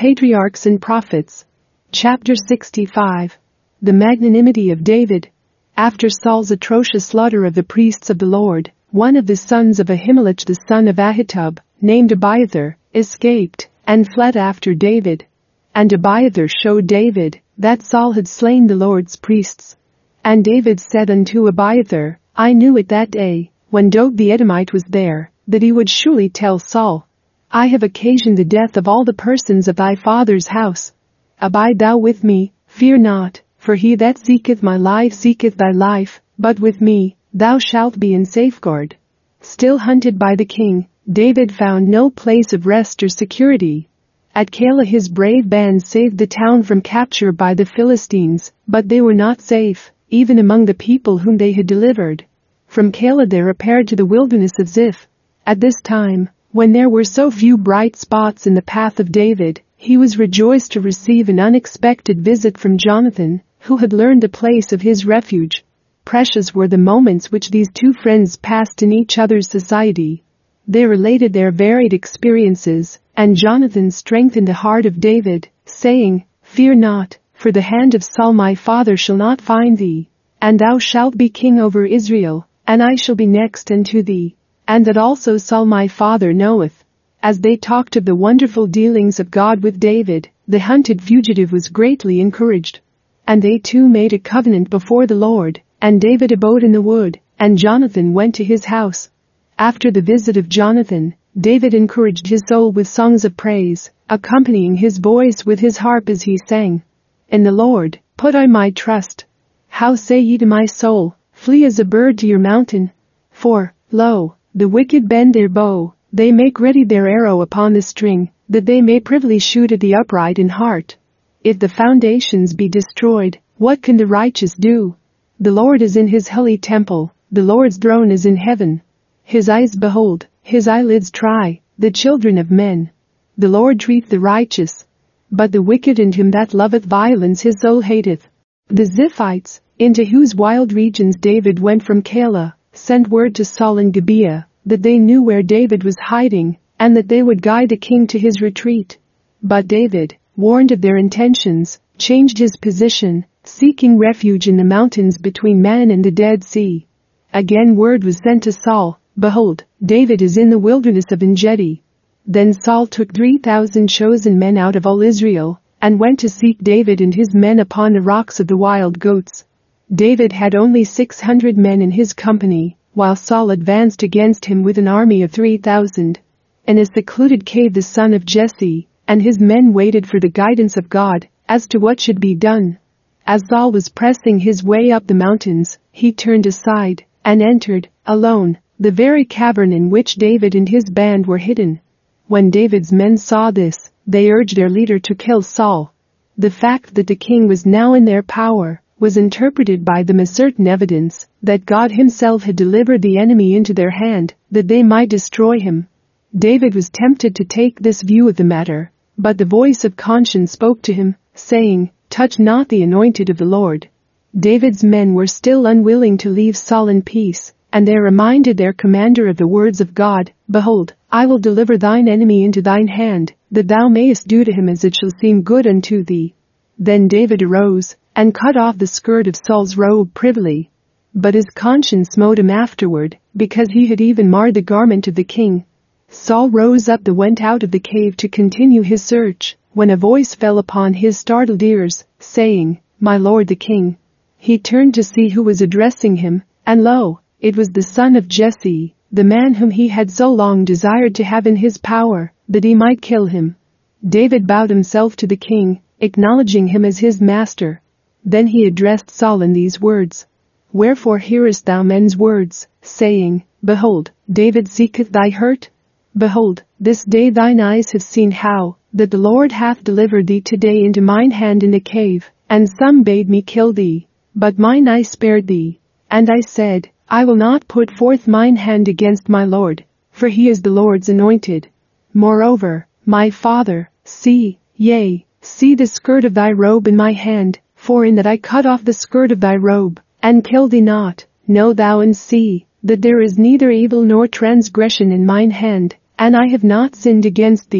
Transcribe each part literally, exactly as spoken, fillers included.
Patriarchs and Prophets. Chapter sixty-five. The magnanimity of David. After Saul's atrocious slaughter of the priests of the Lord, one of the sons of Ahimelech the son of Ahitub, named Abiathar, escaped and fled after David. And Abiathar showed David that Saul had slain the Lord's priests. And David said unto Abiathar, I knew it that day, when Doeg the Edomite was there, that he would surely tell Saul, I have occasioned the death of all the persons of thy father's house. Abide thou with me, fear not, for he that seeketh my life seeketh thy life, but with me thou shalt be in safeguard. Still hunted by the king, David found no place of rest or security. At Keilah his brave band saved the town from capture by the Philistines, but they were not safe, even among the people whom they had delivered. From Keilah they repaired to the wilderness of Ziph. At this time, when there were so few bright spots in the path of David, he was rejoiced to receive an unexpected visit from Jonathan, who had learned the place of his refuge. Precious were the moments which these two friends passed in each other's society. They related their varied experiences, and Jonathan strengthened the heart of David, saying, Fear not, for the hand of Saul my father shall not find thee, and thou shalt be king over Israel, and I shall be next unto thee. And that also Saul my father knoweth. As they talked of the wonderful dealings of God with David, the hunted fugitive was greatly encouraged. And they two made a covenant before the Lord, and David abode in the wood, and Jonathan went to his house. After the visit of Jonathan, David encouraged his soul with songs of praise, accompanying his voice with his harp as he sang. In the Lord put I my trust. How say ye to my soul, flee as a bird to your mountain? For, lo, the wicked bend their bow, they make ready their arrow upon the string, that they may privily shoot at the upright in heart. If the foundations be destroyed, what can the righteous do? The Lord is in his holy temple, the Lord's throne is in heaven. His eyes behold, his eyelids try, the children of men. The Lord treateth the righteous, but the wicked and him that loveth violence his soul hateth. The Ziphites, into whose wild regions David went from Keilah, sent word to Saul and Gibeah, that they knew where David was hiding, and that they would guide the king to his retreat. But David, warned of their intentions, changed his position, seeking refuge in the mountains between Man and the Dead Sea. Again word was sent to Saul, Behold, David is in the wilderness of En-gedi. Then Saul took three thousand chosen men out of all Israel, and went to seek David and his men upon the rocks of the wild goats. David had only six hundred men in his company, while Saul advanced against him with an army of three thousand. In a secluded cave the son of Jesse and his men waited for the guidance of God as to what should be done. As Saul was pressing his way up the mountains, he turned aside and entered, alone, the very cavern in which David and his band were hidden. When David's men saw this, they urged their leader to kill Saul. The fact that the king was now in their power was interpreted by them as certain evidence that God himself had delivered the enemy into their hand, that they might destroy him. David was tempted to take this view of the matter, but the voice of conscience spoke to him, saying, Touch not the anointed of the Lord. David's men were still unwilling to leave Saul in peace, and they reminded their commander of the words of God, Behold, I will deliver thine enemy into thine hand, that thou mayest do to him as it shall seem good unto thee. Then David arose, and cut off the skirt of Saul's robe privily. But his conscience smote him afterward, because he had even marred the garment of the king. Saul rose up and went out of the cave to continue his search, when a voice fell upon his startled ears, saying, My lord the king. He turned to see who was addressing him, and lo, it was the son of Jesse, the man whom he had so long desired to have in his power, that he might kill him. David bowed himself to the king, acknowledging him as his master. Then he addressed Saul in these words, Wherefore hearest thou men's words, saying, Behold, David seeketh thy hurt? Behold, this day thine eyes have seen how, that the Lord hath delivered thee today into mine hand in the cave, and some bade me kill thee, but mine eye spared thee. And I said, I will not put forth mine hand against my Lord, for he is the Lord's anointed. Moreover, my father, see, yea, see the skirt of thy robe in my hand, for in that I cut off the skirt of thy robe, and killed thee not, know thou and see, that there is neither evil nor transgression in mine hand, and I have not sinned against thee.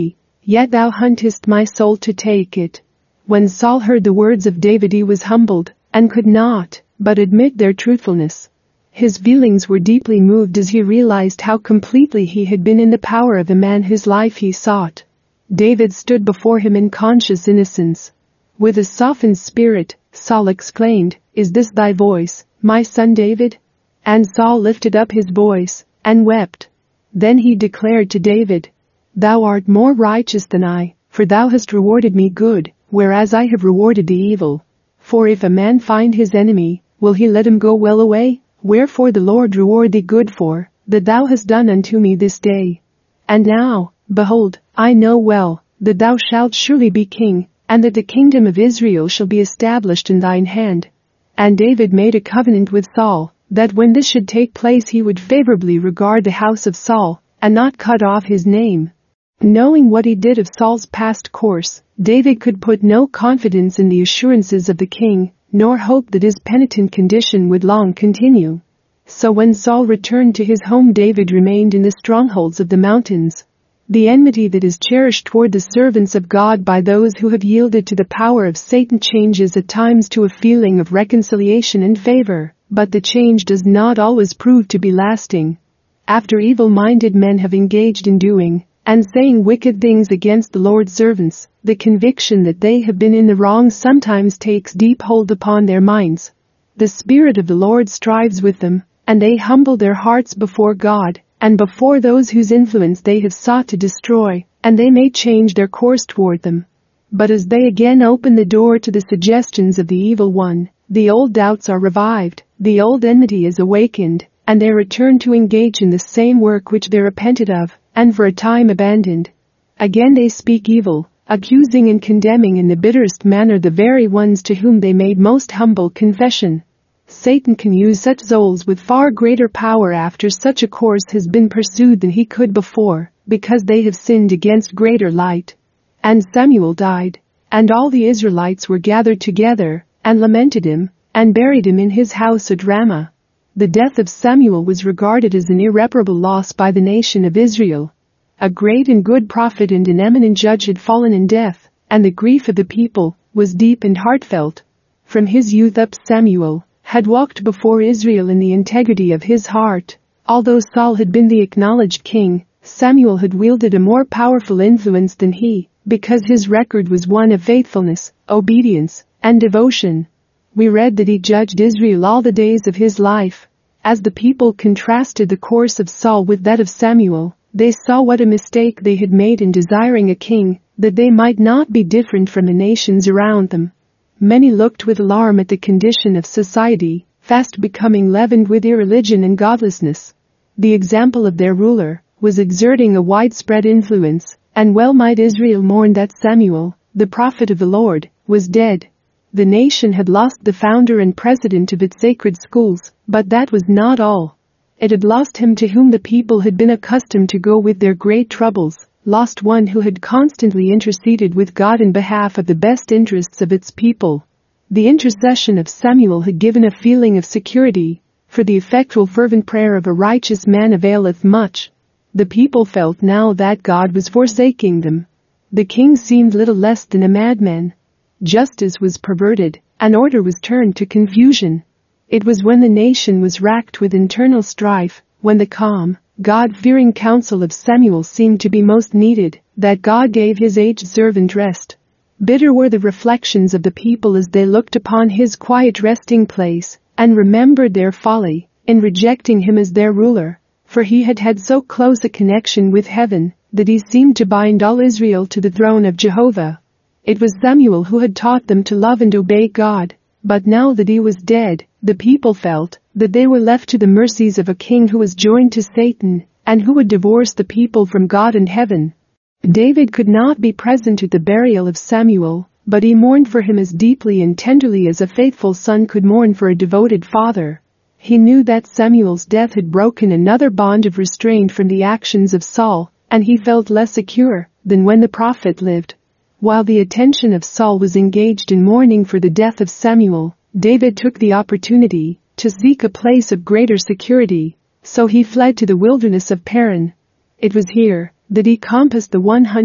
Yet thou huntest my soul to take it. When Saul heard the words of David, he was humbled, and could not but admit their truthfulness. His feelings were deeply moved as he realized how completely he had been in the power of the man whose life he sought. David stood before him in conscious innocence. With a softened spirit, Saul exclaimed, "Is this thy voice, my son David?" And Saul lifted up his voice and wept. Then he declared to David, "Thou art more righteous than I, for thou hast rewarded me good, whereas I have rewarded thee evil. For if a man find his enemy, will he let him go well away? Wherefore the Lord reward thee good for that thou hast done unto me this day. And now, behold, I know well that thou shalt surely be king, and that the kingdom of Israel shall be established in thine hand." And David made a covenant with Saul, that when this should take place he would favorably regard the house of Saul, and not cut off his name. Knowing what he did of Saul's past course, David could put no confidence in the assurances of the king, nor hope that his penitent condition would long continue. So when Saul returned to his home, David remained in the strongholds of the mountains. The enmity that is cherished toward the servants of God by those who have yielded to the power of Satan changes at times to a feeling of reconciliation and favor, but the change does not always prove to be lasting. After evil-minded men have engaged in doing and saying wicked things against the Lord's servants, the conviction that they have been in the wrong sometimes takes deep hold upon their minds. The Spirit of the Lord strives with them, and they humble their hearts before God and before those whose influence they have sought to destroy, and they may change their course toward them. But as they again open the door to the suggestions of the evil one, the old doubts are revived, the old enmity is awakened, and they return to engage in the same work which they repented of, and for a time abandoned. Again they speak evil, accusing and condemning in the bitterest manner the very ones to whom they made most humble confession. Satan can use such souls with far greater power after such a course has been pursued than he could before, because they have sinned against greater light. And Samuel died, and all the Israelites were gathered together, and lamented him, and buried him in his house at Ramah. The death of Samuel was regarded as an irreparable loss by the nation of Israel. A great and good prophet and an eminent judge had fallen in death, and the grief of the people was deep and heartfelt. From his youth up Samuel had walked before Israel in the integrity of his heart. Although Saul had been the acknowledged king, Samuel had wielded a more powerful influence than he, because his record was one of faithfulness, obedience, and devotion. We read that he judged Israel all the days of his life. As the people contrasted the course of Saul with that of Samuel, they saw what a mistake they had made in desiring a king, that they might not be different from the nations around them. Many looked with alarm at the condition of society, fast becoming leavened with irreligion and godlessness. The example of their ruler was exerting a widespread influence, and well might Israel mourn that Samuel, the prophet of the Lord, was dead. The nation had lost the founder and president of its sacred schools, but that was not all. It had lost him to whom the people had been accustomed to go with their great troubles, lost one who had constantly interceded with God in behalf of the best interests of its people. The intercession of Samuel had given a feeling of security, for the effectual fervent prayer of a righteous man availeth much. The people felt now that God was forsaking them. The king seemed little less than a madman. Justice was perverted, and order was turned to confusion. It was when the nation was racked with internal strife, when the calm, God-fearing counsel of Samuel seemed to be most needed, that God gave his aged servant rest. Bitter were the reflections of the people as they looked upon his quiet resting place, and remembered their folly in rejecting him as their ruler, for he had had so close a connection with heaven that he seemed to bind all Israel to the throne of Jehovah. It was Samuel who had taught them to love and obey God, but now that he was dead, the people felt that they were left to the mercies of a king who was joined to Satan, and who would divorce the people from God and heaven. David could not be present at the burial of Samuel, but he mourned for him as deeply and tenderly as a faithful son could mourn for a devoted father. He knew that Samuel's death had broken another bond of restraint from the actions of Saul, and he felt less secure than when the prophet lived. While the attention of Saul was engaged in mourning for the death of Samuel, David took the opportunity to seek a place of greater security, so he fled to the wilderness of Paran. It was here that he compassed the one hundred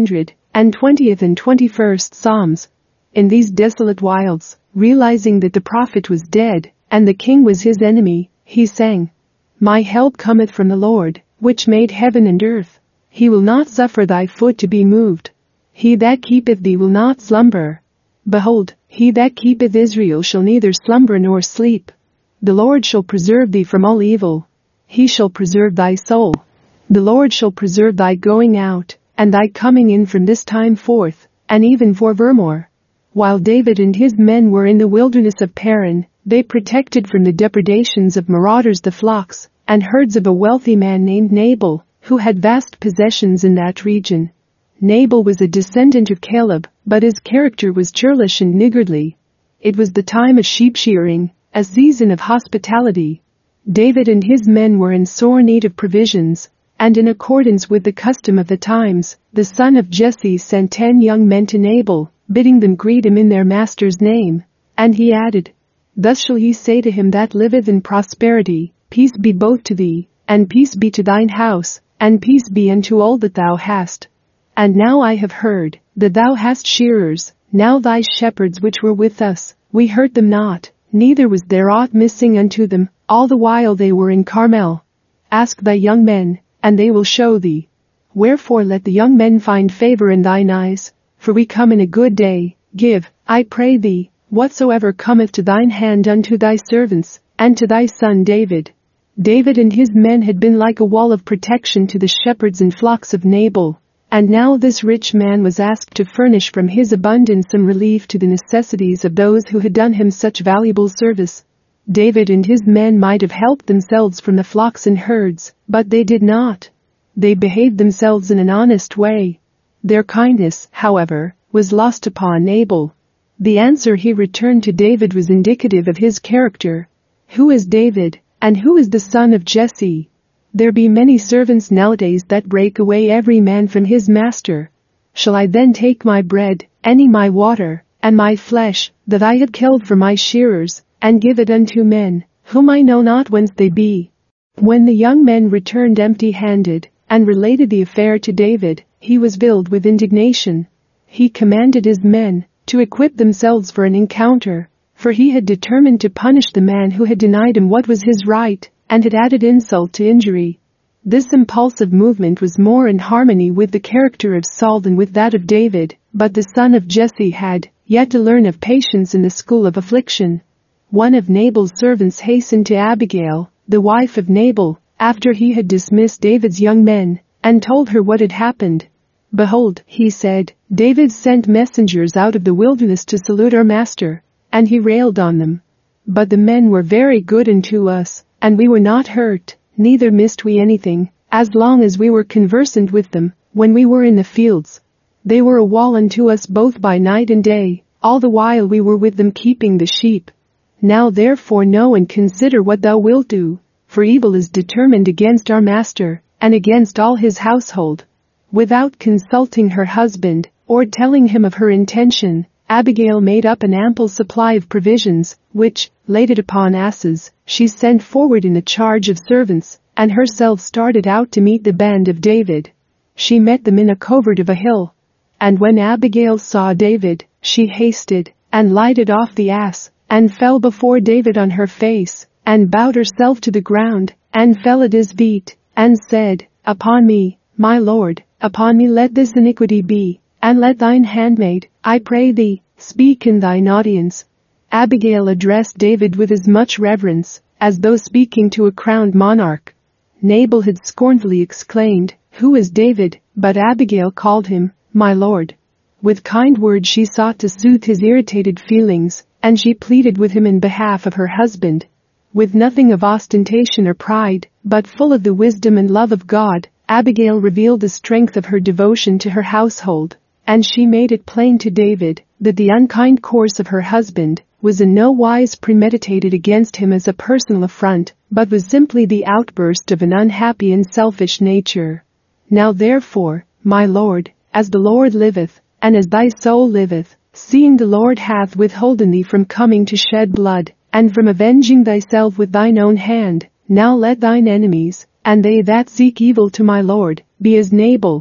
and twentieth and twenty-first Psalms. In these desolate wilds, realizing that the prophet was dead, and the king was his enemy, he sang, "My help cometh from the Lord, which made heaven and earth. He will not suffer thy foot to be moved. He that keepeth thee will not slumber. Behold, he that keepeth Israel shall neither slumber nor sleep. The Lord shall preserve thee from all evil. He shall preserve thy soul. The Lord shall preserve thy going out, and thy coming in from this time forth, and even forevermore." While David and his men were in the wilderness of Paran, they protected from the depredations of marauders the flocks and herds of a wealthy man named Nabal, who had vast possessions in that region. Nabal was a descendant of Caleb, but his character was churlish and niggardly. It was the time of sheep shearing, a season of hospitality. David and his men were in sore need of provisions, and in accordance with the custom of the times, the son of Jesse sent ten young men to Nabal, bidding them greet him in their master's name. And he added, "Thus shall ye say to him that liveth in prosperity, Peace be both to thee, and peace be to thine house, and peace be unto all that thou hast. And now I have heard that thou hast shearers. Now thy shepherds which were with us, we hurt them not, neither was there aught missing unto them, all the while they were in Carmel. Ask thy young men, and they will show thee. Wherefore let the young men find favor in thine eyes, for we come in a good day. Give, I pray thee, whatsoever cometh to thine hand unto thy servants, and to thy son David." David and his men had been like a wall of protection to the shepherds and flocks of Nabal, and now this rich man was asked to furnish from his abundance some relief to the necessities of those who had done him such valuable service. David and his men might have helped themselves from the flocks and herds, but they did not. They behaved themselves in an honest way. Their kindness, however, was lost upon Nabal. The answer he returned to David was indicative of his character. "Who is David, and who is the son of Jesse? There be many servants nowadays that break away every man from his master. Shall I then take my bread, any my water, and my flesh, that I had killed for my shearers, and give it unto men, whom I know not whence they be?" When the young men returned empty-handed, and related the affair to David, he was filled with indignation. He commanded his men to equip themselves for an encounter, for he had determined to punish the man who had denied him what was his right, and had added insult to injury. This impulsive movement was more in harmony with the character of Saul than with that of David, but the son of Jesse had yet to learn of patience in the school of affliction. One of Nabal's servants hastened to Abigail, the wife of Nabal, after he had dismissed David's young men, and told her what had happened. "Behold," he said, "David sent messengers out of the wilderness to salute our master, and he railed on them. But the men were very good unto us, and we were not hurt, neither missed we anything, as long as we were conversant with them, when we were in the fields. They were a wall unto us both by night and day, all the while we were with them keeping the sheep. Now therefore know and consider what thou wilt do, for evil is determined against our master, and against all his household." Without consulting her husband, or telling him of her intention, Abigail made up an ample supply of provisions, which, laden upon asses, she sent forward in the charge of servants, and herself started out to meet the band of David. She met them in a covert of a hill. And when Abigail saw David, she hasted, and lighted off the ass, and fell before David on her face, and bowed herself to the ground, and fell at his feet, and said, "Upon me, my lord, upon me let this iniquity be, and let thine handmaid, I pray thee, speak in thine audience." Abigail addressed David with as much reverence, as though speaking to a crowned monarch. Nabal had scornfully exclaimed, "Who is David?" but Abigail called him, "My lord." With kind words she sought to soothe his irritated feelings, and she pleaded with him in behalf of her husband. With nothing of ostentation or pride, but full of the wisdom and love of God, Abigail revealed the strength of her devotion to her household, and she made it plain to David that the unkind course of her husband was in no wise premeditated against him as a personal affront, but was simply the outburst of an unhappy and selfish nature. "Now therefore, my lord, as the Lord liveth, and as thy soul liveth, seeing the Lord hath withholden thee from coming to shed blood, and from avenging thyself with thine own hand, now let thine enemies, and they that seek evil to my lord, be as Nabal."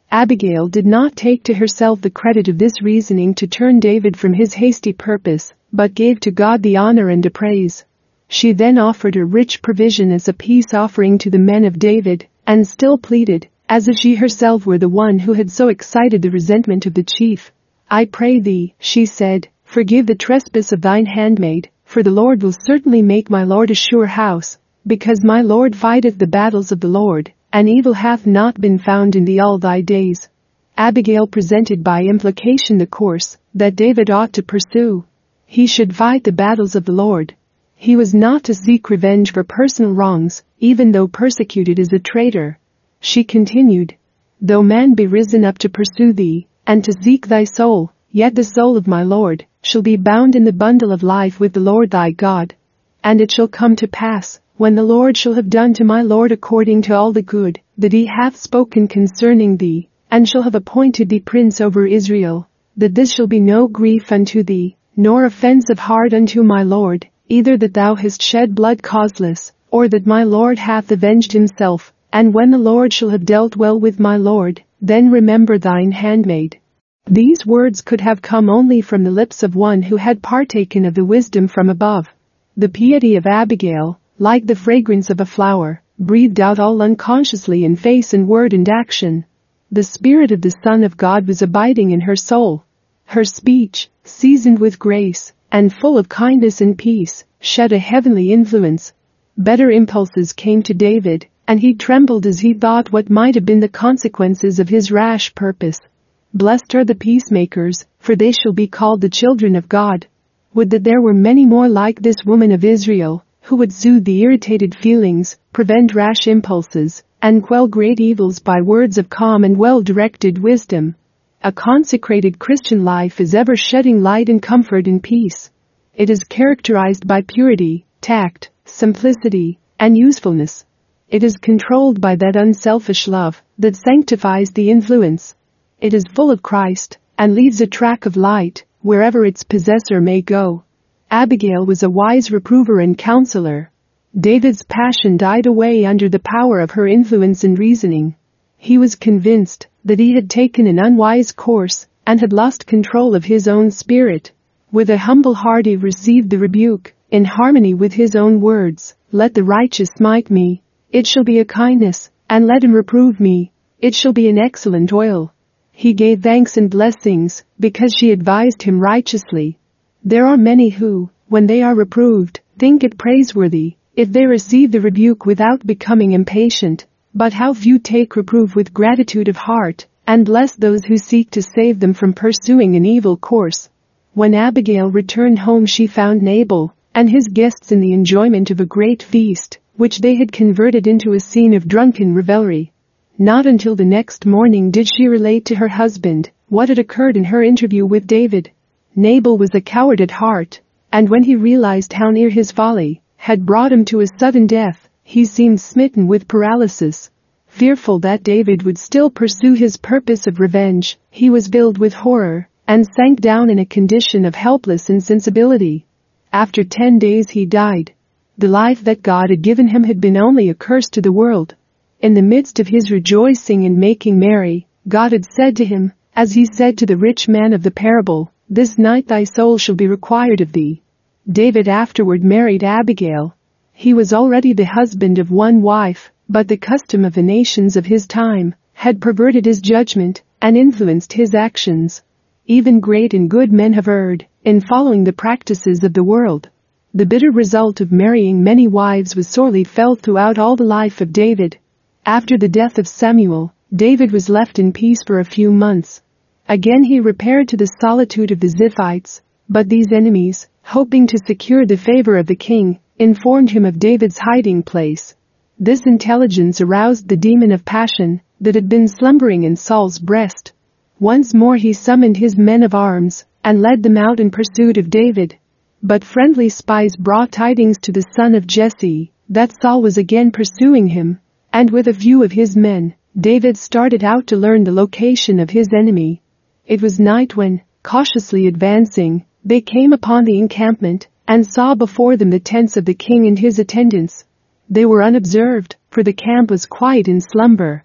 Abigail did not take to herself the credit of this reasoning to turn David from his hasty purpose, but gave to God the honor and the praise. She then offered a rich provision as a peace offering to the men of David, and still pleaded, as if she herself were the one who had so excited the resentment of the chief. "I pray thee," she said, "forgive the trespass of thine handmaid, for the Lord will certainly make my Lord a sure house, because my Lord fighteth the battles of the Lord, and evil hath not been found in thee all thy days." Abigail presented by implication the course that David ought to pursue. He should fight the battles of the Lord. He was not to seek revenge for personal wrongs, even though persecuted as a traitor. She continued, "Though man be risen up to pursue thee, and to seek thy soul, yet the soul of my Lord shall be bound in the bundle of life with the Lord thy God. And it shall come to pass, when the Lord shall have done to my Lord according to all the good that he hath spoken concerning thee, and shall have appointed thee prince over Israel, that this shall be no grief unto thee, nor offense of heart unto my Lord, either that thou hast shed blood causeless, or that my Lord hath avenged himself. And when the Lord shall have dealt well with my Lord, then remember thine handmaid." These words could have come only from the lips of one who had partaken of the wisdom from above. The piety of Abigail, like the fragrance of a flower, breathed out all unconsciously in face and word and action. The Spirit of the Son of God was abiding in her soul. Her speech, seasoned with grace, and full of kindness and peace, shed a heavenly influence. Better impulses came to David, and he trembled as he thought what might have been the consequences of his rash purpose. Blessed are the peacemakers, for they shall be called the children of God. Would that there were many more like this woman of Israel, who would soothe the irritated feelings, prevent rash impulses, and quell great evils by words of calm and well-directed wisdom. A consecrated Christian life is ever shedding light and comfort and peace. It is characterized by purity, tact, simplicity, and usefulness. It is controlled by that unselfish love that sanctifies the influence. It is full of Christ, and leaves a track of light wherever its possessor may go. Abigail was a wise reprover and counselor. David's passion died away under the power of her influence and reasoning. He was convinced that he had taken an unwise course and had lost control of his own spirit. With a humble heart he received the rebuke, in harmony with his own words, "Let the righteous smite me. It shall be a kindness, and let him reprove me. It shall be an excellent oil." He gave thanks and blessings, because she advised him righteously. There are many who, when they are reproved, think it praiseworthy if they receive the rebuke without becoming impatient, but how few take reproof with gratitude of heart, and bless those who seek to save them from pursuing an evil course. When Abigail returned home she found Nabal and his guests in the enjoyment of a great feast, which they had converted into a scene of drunken revelry. Not until the next morning did she relate to her husband what had occurred in her interview with David. Nabal was a coward at heart, and when he realized how near his folly had brought him to a sudden death, he seemed smitten with paralysis. Fearful that David would still pursue his purpose of revenge, he was filled with horror and sank down in a condition of helpless insensibility. After ten days he died. The life that God had given him had been only a curse to the world. In the midst of his rejoicing and making merry, God had said to him, as he said to the rich man of the parable, "This night thy soul shall be required of thee." David afterward married Abigail. He was already the husband of one wife, but the custom of the nations of his time had perverted his judgment and influenced his actions. Even great and good men have erred in following the practices of the world. The bitter result of marrying many wives was sorely felt throughout all the life of David. After the death of Samuel, David was left in peace for a few months. Again he repaired to the solitude of the Ziphites, but these enemies, hoping to secure the favor of the king, informed him of David's hiding place. This intelligence aroused the demon of passion that had been slumbering in Saul's breast. Once more he summoned his men of arms and led them out in pursuit of David. But friendly spies brought tidings to the son of Jesse that Saul was again pursuing him, and with a few of his men, David started out to learn the location of his enemy. It was night when, cautiously advancing, they came upon the encampment and saw before them the tents of the king and his attendants. They were unobserved, for the camp was quiet in slumber.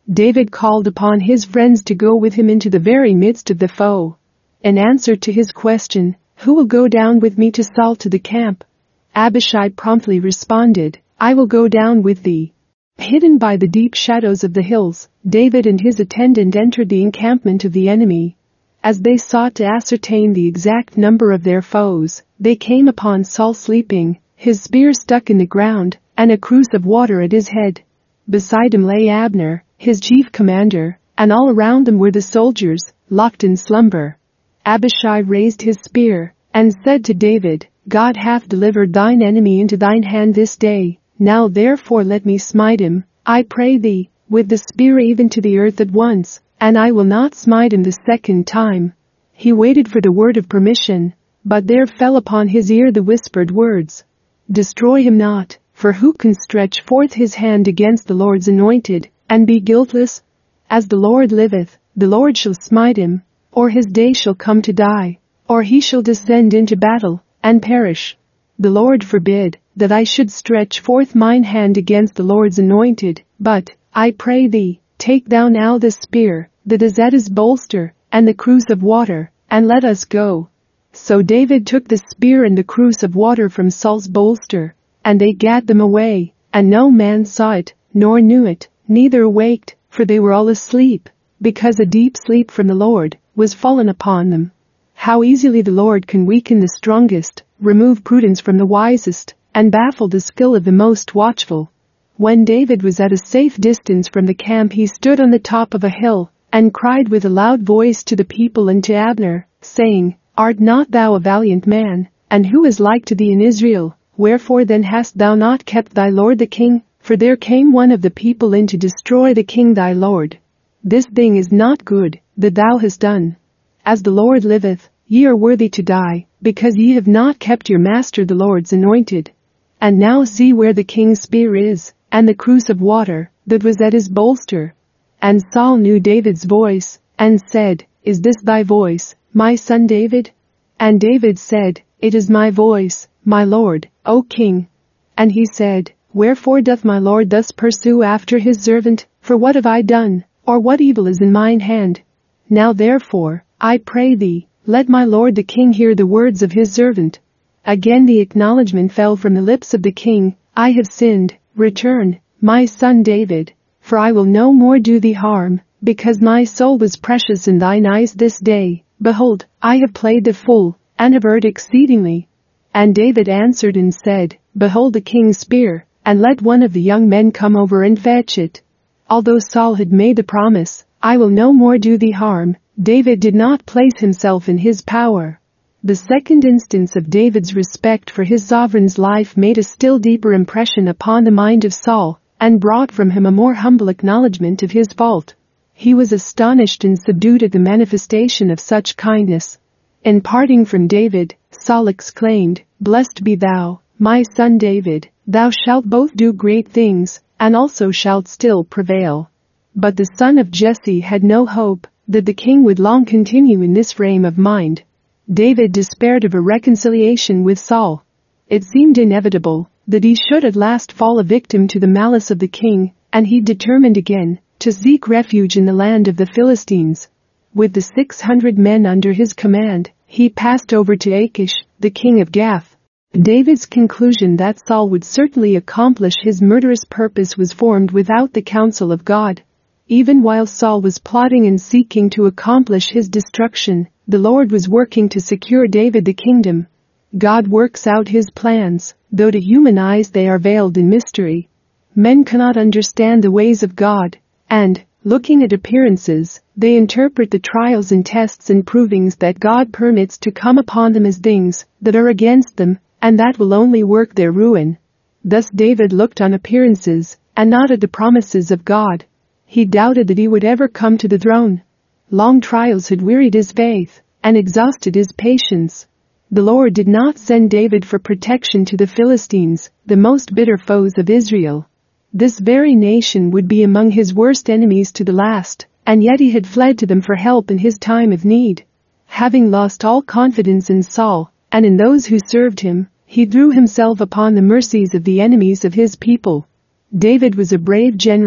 David called upon his friends to go with him into the very midst of the foe. In answer to his question, "Who will go down with me to Saul to the camp?" Abishai promptly responded, "I will go down with thee." Hidden by the deep shadows of the hills, David and his attendant entered the encampment of the enemy. As they sought to ascertain the exact number of their foes, they came upon Saul sleeping, his spear stuck in the ground, and a cruse of water at his head. Beside him lay Abner, his chief commander, and all around them were the soldiers, locked in slumber. Abishai raised his spear, and said to David, "God hath delivered thine enemy into thine hand this day, now therefore let me smite him, I pray thee, with the spear even to the earth at once, and I will not smite him the second time." He waited for the word of permission, but there fell upon his ear the whispered words, "Destroy him not, for who can stretch forth his hand against the Lord's anointed, and be guiltless? As the Lord liveth, the Lord shall smite him, or his day shall come to die, or he shall descend into battle, and perish. The Lord forbid that I should stretch forth mine hand against the Lord's anointed, but, I pray thee, take thou now the spear that is at his bolster, and the cruse of water, and let us go." So David took the spear and the cruse of water from Saul's bolster, and they gat them away, and no man saw it, nor knew it, neither awaked, for they were all asleep, because a deep sleep from the Lord was fallen upon them. How easily the Lord can weaken the strongest, remove prudence from the wisest, and baffle the skill of the most watchful. When David was at a safe distance from the camp, he stood on the top of a hill, and cried with a loud voice to the people and to Abner, saying, "Art not thou a valiant man, and who is like to thee in Israel? Wherefore then hast thou not kept thy lord the king? For there came one of the people in to destroy the king thy lord. This thing is not good that thou hast done. As the Lord liveth, ye are worthy to die, because ye have not kept your master the Lord's anointed. And now see where the king's spear is, and the cruse of water that was at his bolster." And Saul knew David's voice, and said, "Is this thy voice, my son David?" And David said, "It is my voice, my lord, O king." And he said, "Wherefore doth my lord thus pursue after his servant? For what have I done, or what evil is in mine hand? Now therefore, I pray thee, let my lord the king hear the words of his servant." Again the acknowledgment fell from the lips of the king, "I have sinned, return, my son David, for I will no more do thee harm, because my soul was precious in thine eyes this day. Behold, I have played the fool, and have erred exceedingly." And David answered and said, "Behold the king's spear, and let one of the young men come over and fetch it." Although Saul had made the promise, "I will no more do thee harm," David did not place himself in his power. The second instance of David's respect for his sovereign's life made a still deeper impression upon the mind of Saul, and brought from him a more humble acknowledgment of his fault. He was astonished and subdued at the manifestation of such kindness. In parting from David, Saul exclaimed, "Blessed be thou, my son David, thou shalt both do great things, and also shalt still prevail." But the son of Jesse had no hope that the king would long continue in this frame of mind. David despaired of a reconciliation with Saul. It seemed inevitable that he should at last fall a victim to the malice of the king, and he determined again to seek refuge in the land of the Philistines. With the six hundred men under his command, he passed over to Achish, the king of Gath. David's conclusion that Saul would certainly accomplish his murderous purpose was formed without the counsel of God. Even while Saul was plotting and seeking to accomplish his destruction, the Lord was working to secure David the kingdom. God works out his plans, though to human eyes they are veiled in mystery. Men cannot understand the ways of God, and, looking at appearances, they interpret the trials and tests and provings that God permits to come upon them as things that are against them, and that will only work their ruin. Thus David looked on appearances, and not at the promises of God. He doubted that he would ever come to the throne. Long trials had wearied his faith, and exhausted his patience. The Lord did not send David for protection to the Philistines, the most bitter foes of Israel. This very nation would be among his worst enemies to the last, and yet he had fled to them for help in his time of need. Having lost all confidence in Saul, and in those who served him, he threw himself upon the mercies of the enemies of his people. David was a brave general,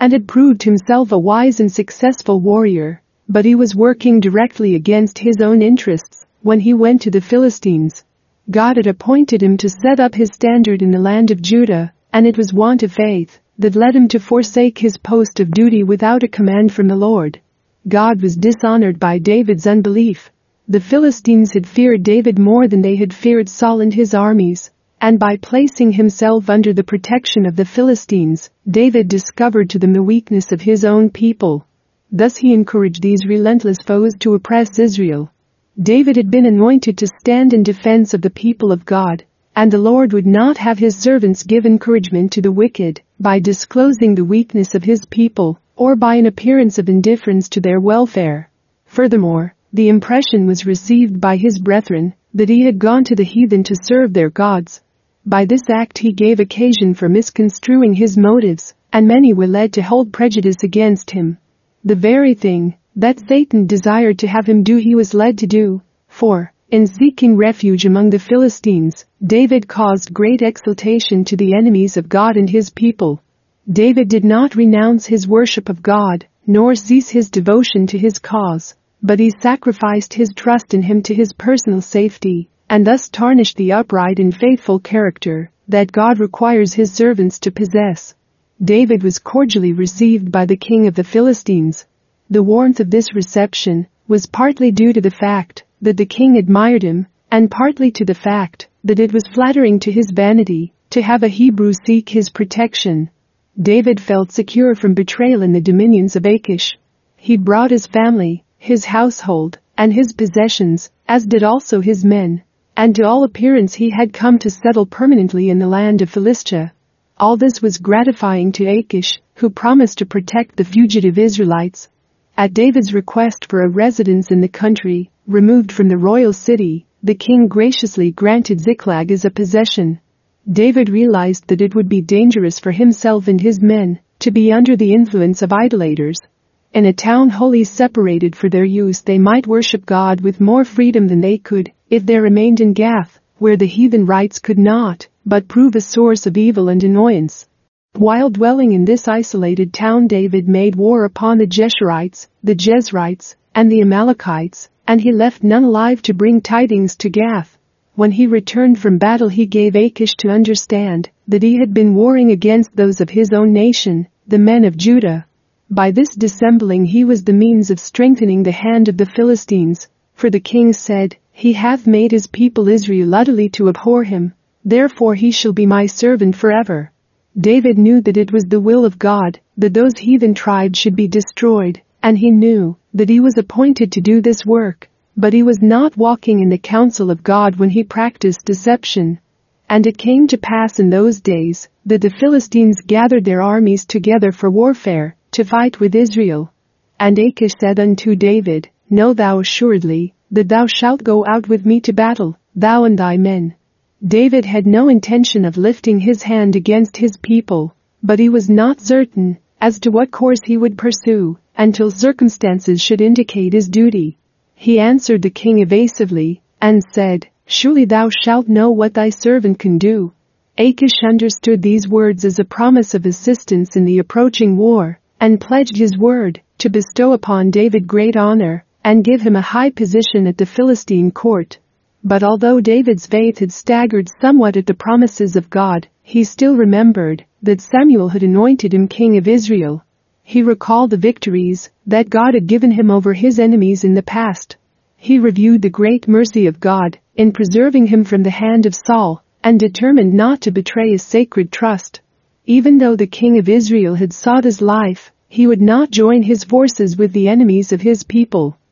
and had proved himself a wise and successful warrior, but he was working directly against his own interests when he went to the Philistines. God had appointed him to set up his standard in the land of Judah, and it was want of faith that led him to forsake his post of duty without a command from the Lord. God was dishonored by David's unbelief. The Philistines had feared David more than they had feared Saul and his armies, and by placing himself under the protection of the Philistines, David discovered to them the weakness of his own people. Thus he encouraged these relentless foes to oppress Israel. David had been anointed to stand in defense of the people of God, and the Lord would not have his servants give encouragement to the wicked by disclosing the weakness of his people or by an appearance of indifference to their welfare. Furthermore, the impression was received by his brethren that he had gone to the heathen to serve their gods. By this act he gave occasion for misconstruing his motives, and many were led to hold prejudice against him. The very thing that Satan desired to have him do he was led to do, for, in seeking refuge among the Philistines, David caused great exultation to the enemies of God and his people. David did not renounce his worship of God, nor cease his devotion to his cause, but he sacrificed his trust in him to his personal safety, and thus tarnished the upright and faithful character that God requires his servants to possess. David was cordially received by the king of the Philistines. The warmth of this reception was partly due to the fact that the king admired him, and partly to the fact that it was flattering to his vanity to have a Hebrew seek his protection. David felt secure from betrayal in the dominions of Achish. He brought his family, his household, and his possessions, as did also his men, and to all appearance he had come to settle permanently in the land of Philistia. All this was gratifying to Achish, who promised to protect the fugitive Israelites. At David's request for a residence in the country, removed from the royal city, the king graciously granted Ziklag as a possession. David realized that it would be dangerous for himself and his men to be under the influence of idolaters. In a town wholly separated for their use, they might worship God with more freedom than they could if they remained in Gath, where the heathen rites could not but prove a source of evil and annoyance. While dwelling in this isolated town, David made war upon the Geshurites, the Jezrites, and the Amalekites, and he left none alive to bring tidings to Gath. When he returned from battle, he gave Achish to understand that he had been warring against those of his own nation, the men of Judah. By this dissembling he was the means of strengthening the hand of the Philistines, for the king said, "He hath made his people Israel utterly to abhor him, therefore he shall be my servant forever." David knew that it was the will of God that those heathen tribes should be destroyed, and he knew that he was appointed to do this work, but he was not walking in the counsel of God when he practiced deception. And it came to pass in those days that the Philistines gathered their armies together for warfare, to fight with Israel. And Achish said unto David, "Know thou assuredly that thou shalt go out with me to battle, thou and thy men." David had no intention of lifting his hand against his people, but he was not certain as to what course he would pursue until circumstances should indicate his duty. He answered the king evasively and said, "Surely thou shalt know what thy servant can do." Achish understood these words as a promise of assistance in the approaching war, and pledged his word to bestow upon David great honor and give him a high position at the Philistine court. But although David's faith had staggered somewhat at the promises of God, he still remembered that Samuel had anointed him king of Israel. He recalled the victories that God had given him over his enemies in the past. He reviewed the great mercy of God in preserving him from the hand of Saul, and determined not to betray his sacred trust. Even though the king of Israel had sought his life, he would not join his forces with the enemies of his people.